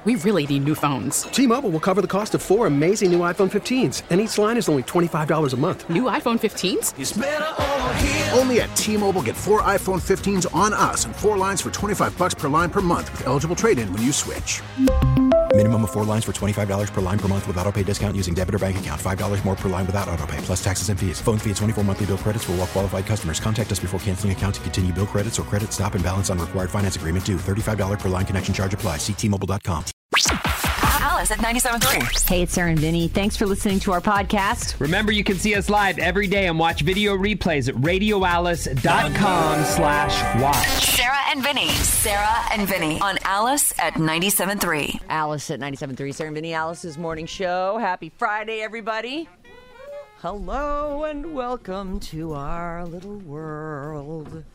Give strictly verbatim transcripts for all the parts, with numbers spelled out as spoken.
We really need new phones. T-Mobile will cover the cost of four amazing new iPhone fifteens, and each line is only twenty-five dollars a month. New iPhone fifteens? It's better over here. Only at T-Mobile, get four iPhone fifteens on us and four lines for twenty-five dollars per line per month with eligible trade-in when you switch. Minimum of four lines for twenty-five dollars per line per month with autopay discount using debit or bank account. five dollars more per line without autopay, plus taxes and fees. Phone fee at twenty-four monthly bill credits for well-qualified customers. Contact us before canceling account to continue bill credits or credit stop and balance on required finance agreement due. thirty-five dollars per line connection charge applies. See T Mobile dot com. Alice at ninety-seven point three. Hey, it's Sarah and Vinny. Thanks for listening to our podcast. Remember, you can see us live every day and watch video replays at radio alice dot com slash watch. Sarah and Vinny. Sarah and Vinny on Alice at ninety-seven point three. Alice at ninety-seven point three. Sarah and Vinny, Alice's morning show. Happy Friday, everybody. Hello and welcome to our little world.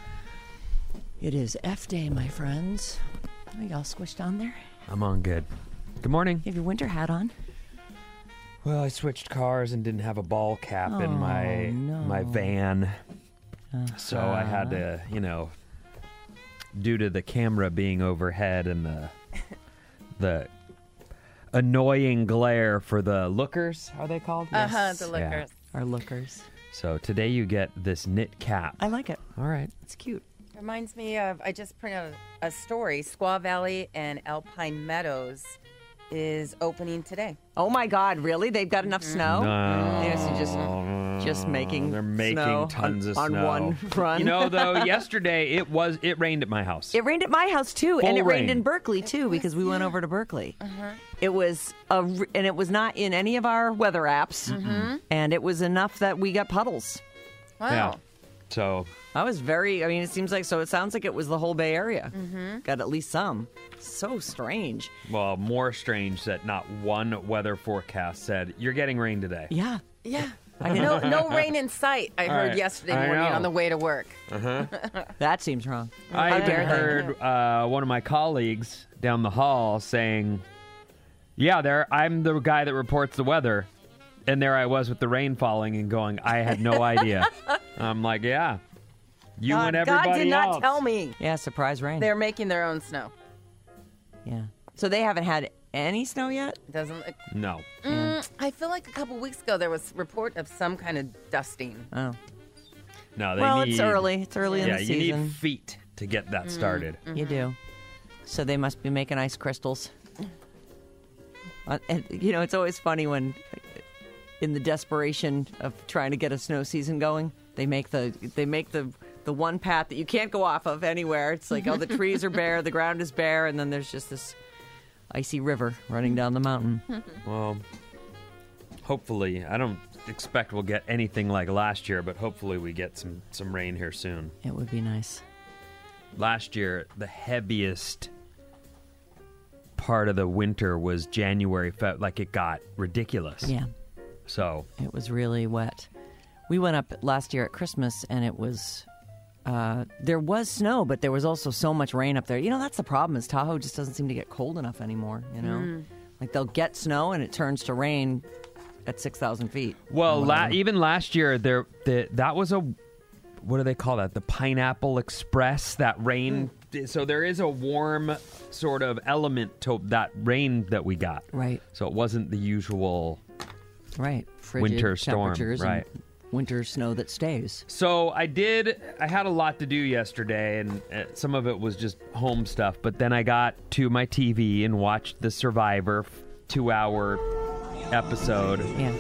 It is F Day, my friends. Are y'all squished on there? I'm on good. Good morning. You have your winter hat on? Well, I switched cars and didn't have a ball cap oh, in my no. my van. Uh-huh. So I had to, you know, due to the camera being overhead and the the annoying glare for the lookers, are they called? Uh-huh, Yes. the lookers. Yeah. Our lookers. So today you get this knit cap. I like it. All right. It's cute. Reminds me of, I just printed out a story. Squaw Valley and Alpine Meadows is opening today. Oh my God, really? They've got enough snow? No. Yes, you just just making They're making snow tons on, of on snow. one run. You know, though, yesterday it was it rained at my house. It rained at my house too, Full and it rained rain. in Berkeley too because we went over to Berkeley. Uh-huh. It was a, r- and it was not in any of our weather apps, Mm-hmm. and it was enough that we got puddles. Wow. Yeah. So I was very. I mean, it seems like so. It sounds like it was the whole Bay Area. Mm-hmm. Got at least some. So strange. Well, more strange that not one weather forecast said, you're getting rain today. Yeah. Yeah. no, no rain in sight, I All heard right. yesterday I morning know. on the way to work. That seems wrong. I How even dare they? heard uh, one of my colleagues down the hall saying, yeah, there I'm the guy that reports the weather. And there I was with the rain falling and going, I had no idea. I'm like, yeah. You God, and everybody God did not else. tell me. Yeah, surprise rain. They're making their own snow. Yeah. So they haven't had any snow yet? Doesn't look... No. Mm, I feel like a couple weeks ago there was report of some kind of dusting. Oh. No, they Well, need, it's early. It's early in yeah, the you season. need feet to get that started. You do. So they must be making ice crystals. Uh, and, you know, it's always funny when, in the desperation of trying to get a snow season going, they make the they make the the one path that you can't go off of anywhere. It's like, oh, the trees are bare, the ground is bare, and then there's just this icy river running down the mountain. Well, hopefully, I don't expect we'll get anything like last year, but hopefully we get some, some rain here soon. It would be nice. Last year, the heaviest part of the winter was January, Feb- like it got ridiculous. Yeah. So It was really wet. We went up last year at Christmas, and it was... Uh, there was snow, but there was also so much rain up there. You know, that's the problem, is Tahoe just doesn't seem to get cold enough anymore, you know? Mm. Like, they'll get snow, and it turns to rain at six thousand feet. Well, or la- whatever. even last year, there the, that was a, what do they call that? The Pineapple Express, that rain. So there is a warm sort of element to that rain that we got. Right, So it wasn't the usual. right. Frigid Winter storm, temperatures right. and winter snow that stays. So I did, I had a lot to do yesterday, and uh, some of it was just home stuff, but then I got to my T V and watched the Survivor two-hour episode. Yeah.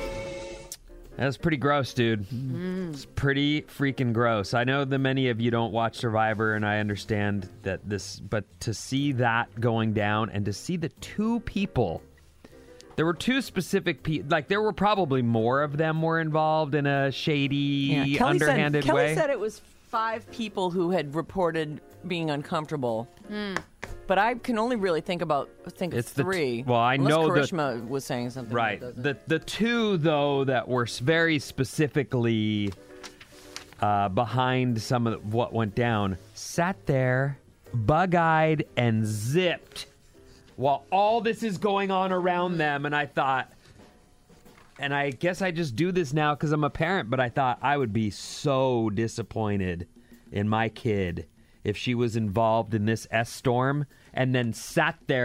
That was pretty gross, dude. It's pretty freaking gross. I know that many of you don't watch Survivor, and I understand that this, but to see that going down and to see the two people, there were two specific people, like there were probably more of them were involved in a shady, Yeah. Kelly underhanded said, Kelly way. said it was five people who had reported being uncomfortable. But I can only really think about think It's of the t- three. well, I Unless know that- Karishma was saying something. Right. That doesn't. The the two though that were s- very specifically uh, behind some of the, what went down sat there, bug-eyed and zipped, while all this is going on around them, and I thought, and I guess I just do this now because I'm a parent, but I thought I would be so disappointed in my kid if she was involved in this S storm and then sat there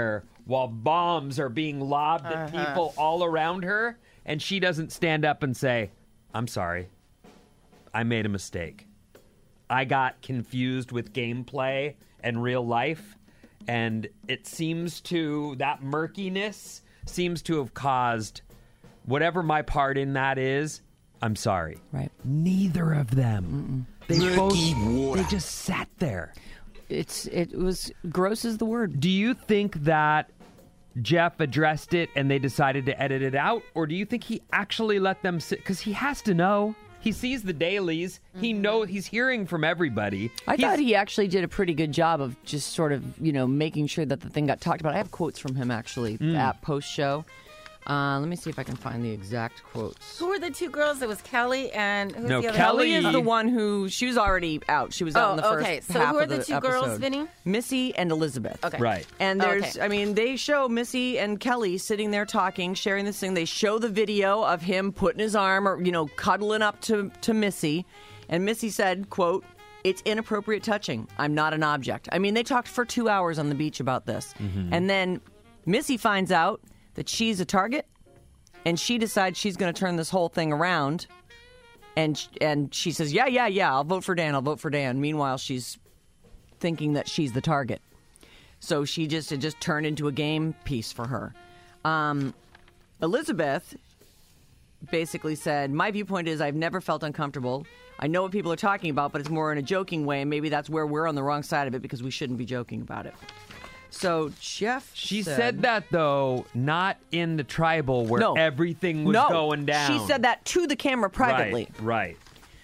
while bombs are being lobbed at Uh-huh. people all around her, and she doesn't stand up and say, I'm sorry. I made a mistake. I got confused with gameplay and real life, and it seems to, that murkiness seems to have caused whatever my part in that is. I'm sorry. Right. Neither of them. Mm-mm. They both, they just sat there. It's it was gross is the word. Do you think that Jeff addressed it and they decided to edit it out, or do you think he actually let them sit? Because he has to know. He sees the dailies. He know he's hearing from everybody. I He's- thought he actually did a pretty good job of just sort of, you know, making sure that the thing got talked about. I have quotes from him actually Mm. at post show. Uh, let me see if I can find the exact quotes. Who were the two girls? It was Kelly and who's No, the other Kelly Kelly is is the one who she was already out. She was out Oh, in the first okay. So half who are of the the two girls, episode. Vinny? Missy and Elizabeth. Okay. Right. And there's, Okay. I mean, they show Missy and Kelly sitting there talking, sharing this thing. They show the video of him putting his arm or, you know, cuddling up to, to Missy. And Missy said, quote, "It's inappropriate touching. I'm not an object." I mean, they talked for two hours on the beach about this. Mm-hmm. And then Missy finds out that she's a target, and she decides she's going to turn this whole thing around. And and she says, yeah, yeah, yeah, I'll vote for Dan, I'll vote for Dan. Meanwhile, she's thinking that she's the target. So she just, it just turned into a game piece for her. Um, Elizabeth basically said, my viewpoint is I've never felt uncomfortable. I know what people are talking about, but it's more in a joking way, and maybe that's where we're on the wrong side of it because we shouldn't be joking about it. So Jeff She said, said that, though, not in the tribal where No. everything was no, going down. She said that to the camera privately. Right, right.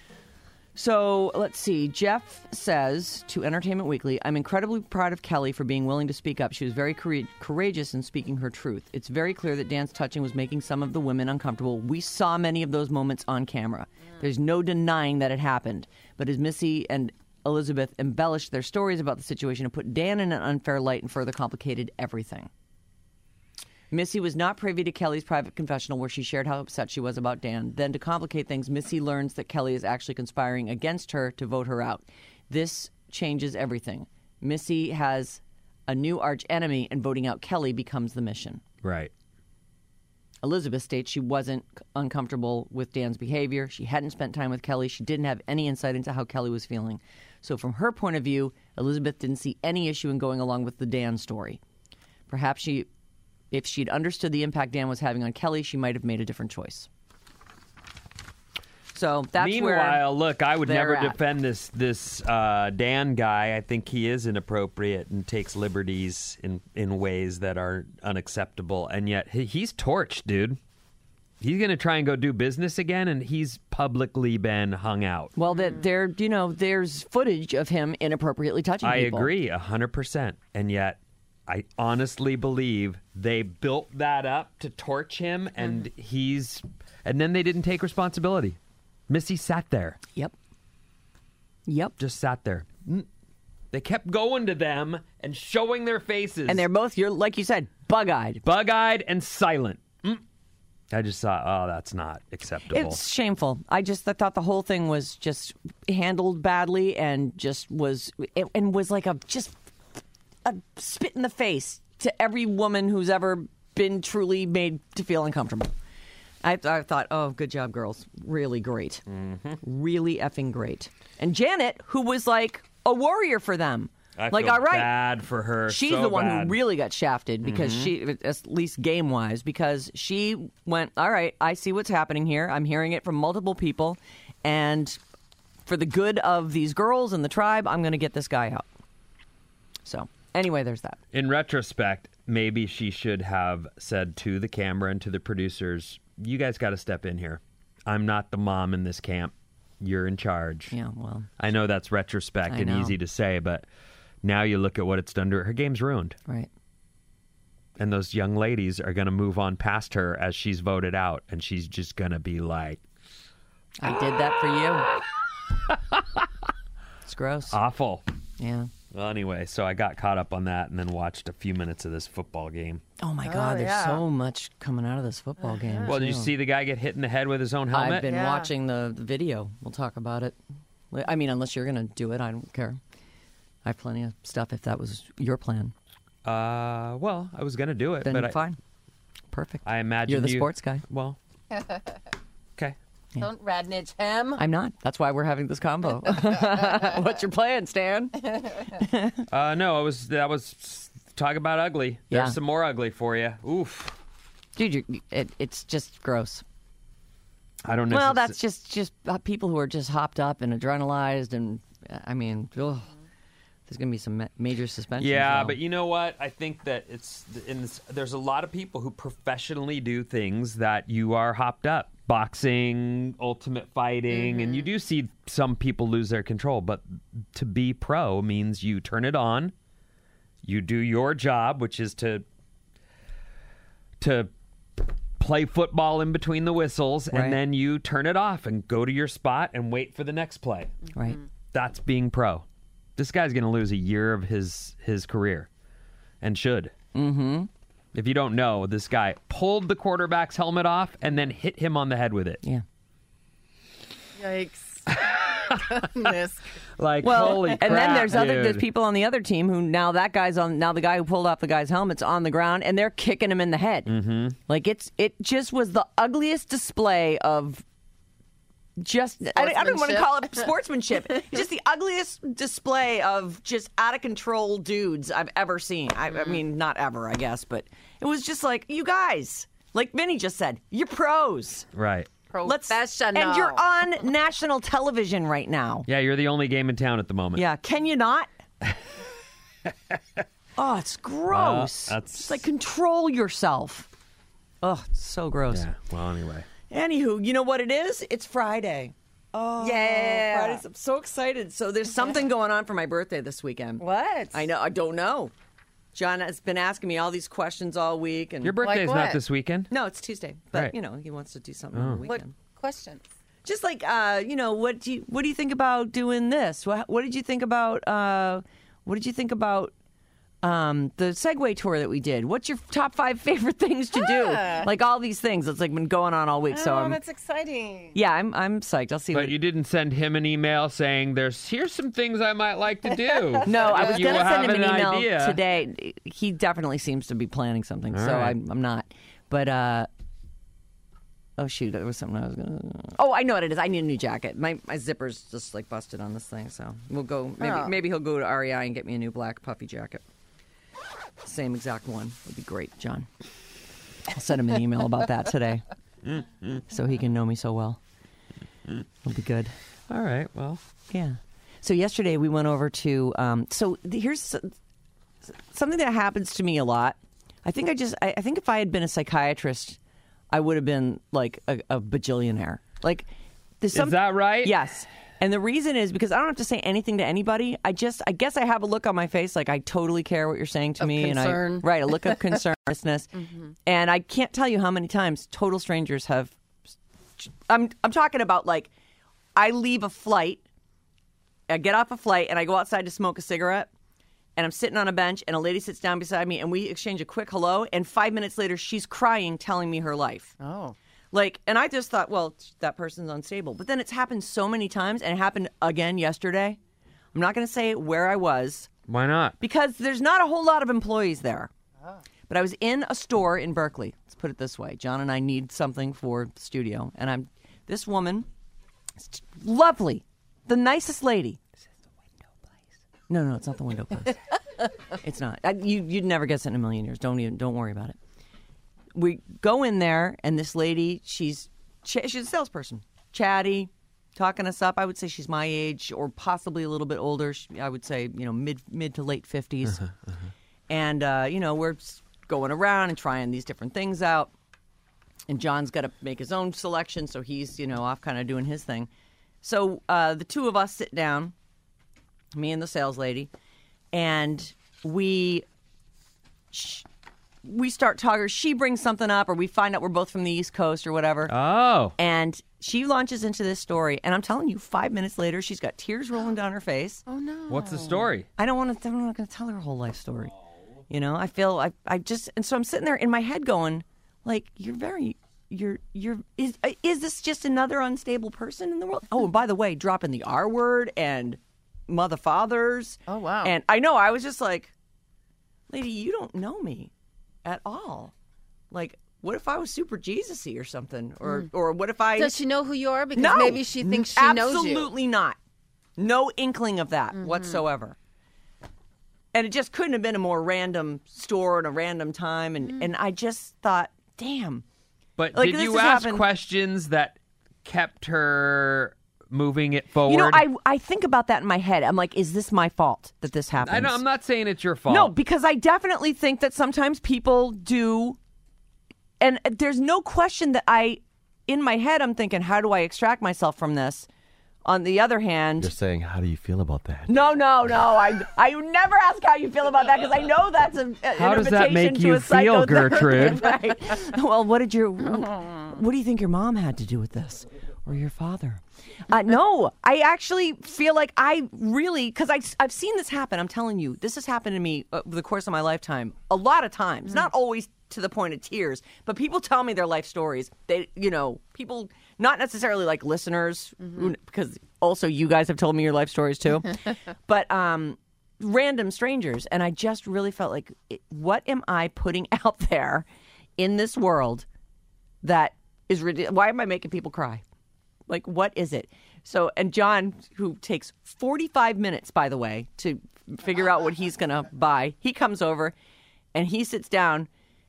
So let's see. Jeff says to Entertainment Weekly, I'm incredibly proud of Kelly for being willing to speak up. She was very coura- courageous in speaking her truth. It's very clear that Dan's touching was making some of the women uncomfortable. We saw many of those moments on camera. There's no denying that it happened. But as Missy and Elizabeth embellished their stories about the situation and put Dan in an unfair light and further complicated everything. Missy was not privy to Kelly's private confessional where she shared how upset she was about Dan. Then to complicate things, Missy learns that Kelly is actually conspiring against her to vote her out. This changes everything. Missy has a new arch enemy, and voting out Kelly becomes the mission. Right. Elizabeth states she wasn't uncomfortable with Dan's behavior. She hadn't spent time with Kelly. She didn't have any insight into how Kelly was feeling. So from her point of view, Elizabeth didn't see any issue in going along with the Dan story. Perhaps she, if she'd understood the impact Dan was having on Kelly, she might have made a different choice. So that's where Meanwhile, look, I would they're never at. defend this this uh, Dan guy. I think he is inappropriate and takes liberties in, in ways that are unacceptable. And yet he, he's torched, dude. He's going to try and go do business again, and he's publicly been hung out. Well, that there, you know, there's footage of him inappropriately touching I people. agree, one hundred percent. And yet, I honestly believe they built that up to torch him, and he's... And then they didn't take responsibility. Missy sat there. Yep. Yep. Just sat there. Mm. They kept going to them and showing their faces. And they're both, you're like you said, bug-eyed. bug-eyed and silent. Mm. I just thought, oh, that's not acceptable. It's shameful. I just I thought the whole thing was just handled badly and just was it, and was like a just a spit in the face to every woman who's ever been truly made to feel uncomfortable. I, I thought, oh, good job, girls. Really great. Mm-hmm. Really effing great. And Janet, who was like a warrior for them. I like, feel all right. bad for her. She's so the one bad. who really got shafted because Mhm. she, at least game wise, because she went, all right, I see what's happening here. I'm hearing it from multiple people. And for the good of these girls and the tribe, I'm going to get this guy out. So, anyway, there's that. In retrospect, maybe she should have said to the camera and to the producers, you guys got to step in here. I'm not the mom in this camp. You're in charge. Yeah, well. I know that's retrospect I and know. easy to say, but now you look at what it's done to her. Her game's ruined. Right. And those young ladies are going to move on past her as she's voted out, and she's just going to be like, I did that for you. It's gross. awful. Yeah. Well, anyway, so I got caught up on that and then watched a few minutes of this football game. Oh, my God. There's yeah. so much coming out of this football game. Well, did you too. see the guy get hit in the head with his own helmet? I've been Yeah. watching the, the video. We'll talk about it. I mean, unless you're going to do it, I don't care. I have plenty of stuff if that was your plan. Uh, well, I was gonna do it, Then but I, fine. Perfect. I imagine You're the you- sports guy. Well, okay. Don't radnich him. I'm not. That's why we're having this combo. What's your plan, Stan? Uh, no, I was that was talk about ugly. There's Yeah. some more ugly for you. Oof. Dude, you're, it, it's just gross. I don't know. Well, that's just just uh, people who are just hopped up and adrenalized, and uh, I mean, ugh, there's going to be some ma- major suspensions. Yeah, though. but you know what? I think that it's in this, there's a lot of people who professionally do things that you are hopped up. Boxing, ultimate fighting, and you do see some people lose their control, but to be pro means you turn it on, you do your job, which is to to play football in between the whistles, Right. and then you turn it off and go to your spot and wait for the next play. right. That's being pro. This guy's going to lose a year of his his career, and should. Mm-hmm. If you don't know, this guy pulled the quarterback's helmet off and then hit him on the head with it. Yeah. Yikes. Goodness. Like, Well, holy and crap, then there's other dude. there's people on the other team who now that guy's on now the guy who pulled off the guy's helmet's on the ground and they're kicking him in the head. Mm-hmm. Like it's it just was the ugliest display of just I, I don't want to call it sportsmanship. Just the ugliest display of just out of control dudes I've ever seen. I, I mean, not ever, I guess, but it was just like you guys, like Vinny just said, you're pros. Right. Let's Professional. and you're on national television right now. Yeah, you're the only game in town at the moment. Yeah, can you not? Oh, it's gross. Well, that's- Just like control yourself. Oh, it's so gross. Yeah. Well, anyway. Anywho, you know what it is? It's Friday. Oh, Yeah. Fridays. I'm so excited. So there's something going on for my birthday this weekend. What? I know. I don't know. John has been asking me all these questions all week, and Your birthday's what? not this weekend? no, it's Tuesday. But Right. you know, he wants to do something on the What weekend. questions? Just like, uh, you know, what do you what do you think about doing this? What, what did you think about uh, what did you think about um, the Segway tour that we did? What's your top five favorite things to Ah. do? Like all these things. It's like been going on all week. So oh, I'm, that's exciting. yeah, I'm I'm psyched. I'll see. But what, you didn't send him an email saying, "There's here's some things I might like to do." no, I was You going to have send him an email idea. today. He definitely seems to be planning something, All so right. I'm, I'm not. But uh, oh shoot, there was something I was going to. Oh, I know what it is. I need a new jacket. My my zipper's just like busted on this thing, so we'll go. Maybe Oh. maybe he'll go to R E I and get me a new black puffy jacket. Same exact one would be great, John. I'll send him an email about that today, so he can know me so well. It'll be good. All right. Well, Yeah. So yesterday we went over to. Um, so th- here's s- something that happens to me a lot. I think I just. I, I think if I had been a psychiatrist, I would have been like a, a bajillionaire. Like, there's some, is that right? Yes. And the reason is because I don't have to say anything to anybody. I just, I guess I have a look on my face like I totally care what you're saying to Of me, concern. and I right a look of concern, mm-hmm. And I can't tell you how many times total strangers have. I'm I'm talking about like, I leave a flight, I get off a flight, and I go outside to smoke a cigarette, and I'm sitting on a bench, and a lady sits down beside me, and we exchange a quick hello, and five minutes later she's crying, telling me her life. Oh. Like, and I just thought, well, that person's unstable. But then it's happened so many times, and it happened again yesterday. I'm not going to say where I was Why not? because there's not a whole lot of employees there. But I was in a store in Berkeley. Let's put it this way. John and I need something for the studio. And I'm this woman, lovely, the nicest lady. Is this the window place? No, no, it's not the window place. It's not. I, you, you'd never guess it in a million years. Don't even, don't worry about it. We go in there, and this lady, she's ch- she's a salesperson, chatty, talking us up. I would say she's my age, or possibly a little bit older. She, I would say, you know, mid mid to late fifties. Uh-huh, uh-huh. And uh, you know, we're going around and trying these different things out. And John's got to make his own selection, so he's you know off kind of doing his thing. So uh, the two of us sit down, me and the sales lady, and we. Sh- We start talking. She brings something up, or we find out we're both from the East Coast, or whatever. Oh. And she launches into this story, and I'm telling you, five minutes later, she's got tears rolling down her face. Oh no. What's the story? I don't want to. I'm not going to tell her whole life story. You know, I feel I. I just and so I'm sitting there in my head going, like, you're very. You're. You're. Is is this just another unstable person in the world? Oh, and by the way, dropping the R word and mother fathers. Oh, wow. And I know I was just like. lady, you don't know me at all. Like, what if I was super Jesus-y or something? Or, mm. or what if I... Does she know who you are? Because no, maybe she thinks she absolutely knows you. Absolutely not. No inkling of that mm-hmm. whatsoever. And it just couldn't have been a more random store and a random time. And, mm. and I just thought, damn. But like, did you ask happened. questions that kept her moving it forward? You know, I I think about that in my head. I'm like, is this my fault that this happens? I know, I'm not saying it's your fault. No, because I definitely think that sometimes people do. And there's no question that I, in my head, I'm thinking, how do I extract myself from this? On the other hand... You're saying, how do you feel about that? No, no, no. I I never ask how you feel about that because I know that's a, a how an does that make to you a feel, Gertrude? Right. Well, what did your... What do you think your mom had to do with this? Or your father? Uh, no, I actually feel like I really... Because I've seen this happen. I'm telling you, this has happened to me over the course of my lifetime. A lot of times. Mm-hmm. Not always to the point of tears, but people tell me their life stories. They, you know, people... Not necessarily like listeners, mm-hmm. because also you guys have told me your life stories too, but um, random strangers. And I just really felt like, what am I putting out there in this world that is ridiculous? Why am I making people cry? Like, what is it? So, and John, who takes forty-five minutes, by the way, to figure out what he's going to buy, he comes over and he sits down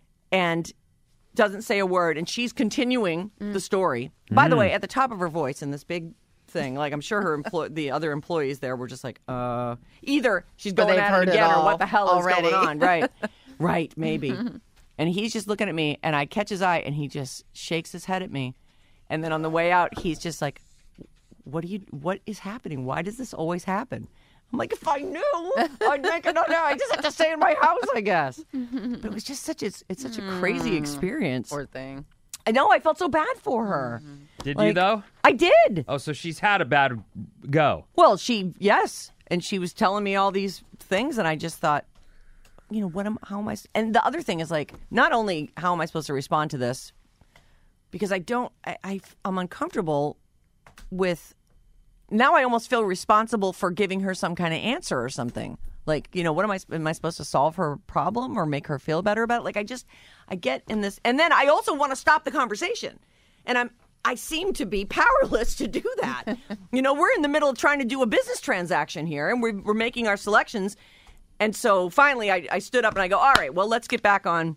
and doesn't say a word, and she's continuing mm. the story. Mm. By the way, at the top of her voice in this big thing, like I'm sure her employ- the other employees there were just like, uh, either she's going at it again, or what the hell already. is going on, right? Right, maybe. And he's just looking at me, and I catch his eye, and he just shakes his head at me, and then on the way out, he's just like, "What do you? What is happening? Why does this always happen?" I'm like, if I knew, I'd make it. No, I just have to stay in my house, I guess. But it was just such a, it's such a crazy experience. Poor thing. I know. I felt so bad for her. Did like, you though? I did. Oh, so she's had a bad go. Well, she yes, and she was telling me all these things, and I just thought, you know, what am? How am I? And the other thing is like, not only how am I supposed to respond to this, because I don't. I, I I'm uncomfortable with. Now I almost feel responsible for giving her some kind of answer or something. Like, you know, what am I, am I supposed to solve her problem or make her feel better about it? Like, I just, I get in this. And then I also want to stop the conversation. And I'm, I seem to be powerless to do that. You know, we're in the middle of trying to do a business transaction here and we're, we're making our selections. And so finally I, I stood up and I go, all right, well, let's get back on.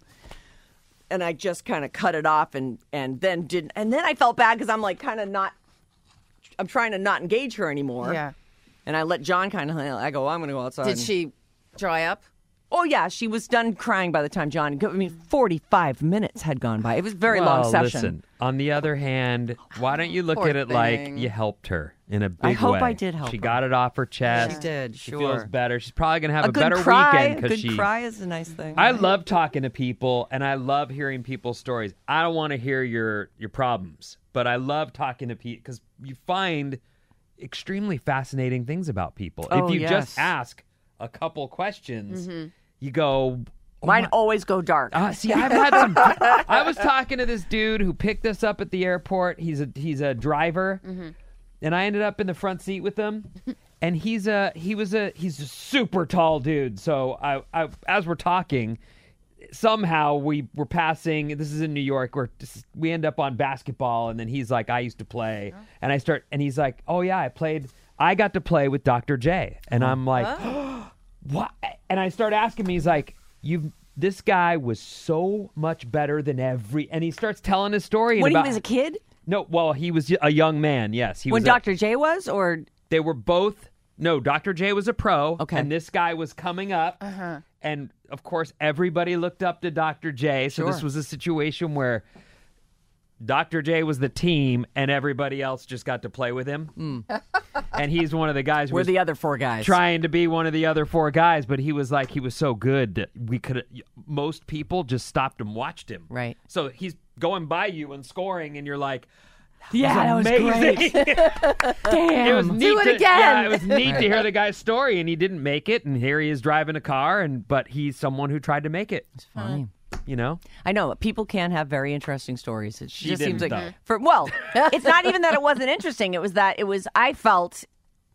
And I just kind of cut it off and, and then didn't. And then I felt bad because I'm like kind of not. I'm trying to not engage her anymore. Yeah. And I let John kind of, I go, well, I'm going to go outside. Did she dry up? Oh, yeah. She was done crying by the time John, I mean, forty-five minutes had gone by. It was a very well, long session. Listen, on the other hand, why don't you look Poor at it thing. like you helped her in a big way? I hope I did help She her. got it off her chest. She did, She sure. feels better. She's probably going to have a, a good better cry, weekend. A because good she, cry is a nice thing. I right? love talking to people, and I love hearing people's stories. I don't want to hear your, your problems, but I love talking to people because you find extremely fascinating things about people. Oh, if you yes. just ask a couple questions, mm-hmm. you go... Oh Mine my- always go dark. Uh, see, I've had some. I was talking to this dude who picked us up at the airport. He's a he's a driver, mm-hmm. and I ended up in the front seat with him. And he's a he was a he's a super tall dude. So I, I as we're talking, somehow we were passing. This is in New York. Where we end up on basketball, and then he's like, "I used to play," oh. and I start, and he's like, "Oh yeah, I played. I got to play with Doctor J," and I'm like, oh. "What?" And I start asking me, he's like. You, this guy was so much better than every, and he starts telling his story. When about, he was a kid? No, well, he was a young man. Yes, he when was. When Doctor J was, or they were both. No, Doctor J was a pro. Okay, and this guy was coming up, uh-huh. and of course, everybody looked up to Doctor J. So sure. this was a situation where Doctor J was the team, and everybody else just got to play with him. Mm. And he's one of the guys. Who We're was the other four guys. Trying to be one of the other four guys, but he was like, he was so good that we could. Most people just stopped and watched him. Right. So he's going by you and scoring, and you're like, that yeah, was that was amazing. great. Damn. It was neat Do it to, again. Yeah, it was neat to hear the guy's story, and he didn't make it, and here he is driving a car, and but he's someone who tried to make it. It's funny. You know, I know people can have very interesting stories. It she just didn't, seems like though. for well, it's not even that it wasn't interesting. It was that it was. I felt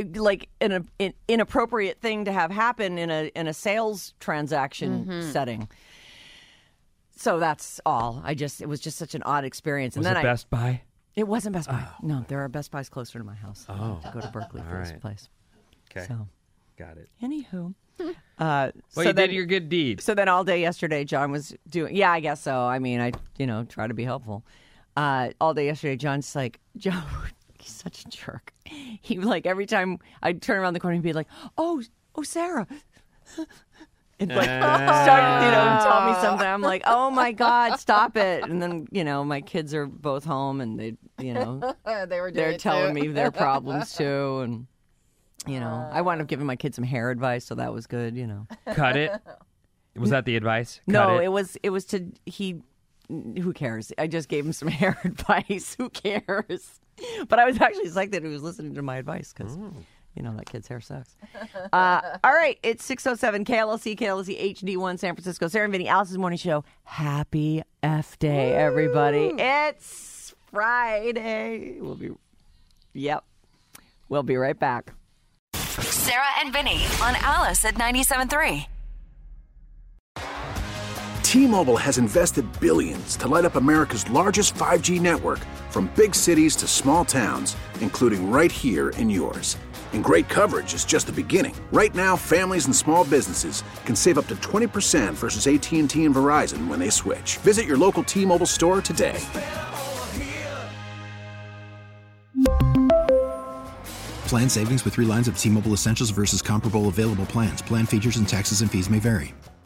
like an, an inappropriate thing to have happen in a in a sales transaction Mm-hmm. setting. So that's all. I just it was just such an odd experience. Was and then it I, Best Buy? It wasn't Best Buy. No, there are Best Buys closer to my house. I Oh. have to go to Berkeley for All this right. place. Okay. So, Got it. anywho. Uh, Well, so you then, did your good deed. So then all day yesterday, John was doing, yeah, I guess so. I mean, I, you know, try to be helpful. Uh, all day yesterday, John's like, John, he's such a jerk. He, like, every time I'd turn around the corner, he'd be like, oh, oh, Sarah. And like started, you know, tell me something. I'm like, oh my God, stop it. And then, you know, my kids are both home and they, you know, they were doing they're it telling too. me their problems too. And, you know, I wound up giving my kids some hair advice, so that was good, you know. Cut it. Was that the advice? Cut No, it. it was, it was to, he, who cares? I just gave him some hair advice. Who cares? But I was actually psyched that he was listening to my advice because, you know, that kid's hair sucks. Uh, all right, it's six oh seven K L S C, K L S C H D one, San Francisco. Sarah and Vinny, Alice's Morning Show. Happy F Day, everybody. It's Friday. We'll be, yep. We'll be right back. Sarah and Vinny on Alice at ninety-seven point three. T-Mobile has invested billions to light up America's largest five G network, from big cities to small towns, including right here in yours. And great coverage is just the beginning. Right now, families and small businesses can save up to twenty percent versus A T and T and Verizon when they switch. Visit your local T-Mobile store today. Plan savings with three lines of T-Mobile Essentials versus comparable available plans. Plan features and taxes and fees may vary.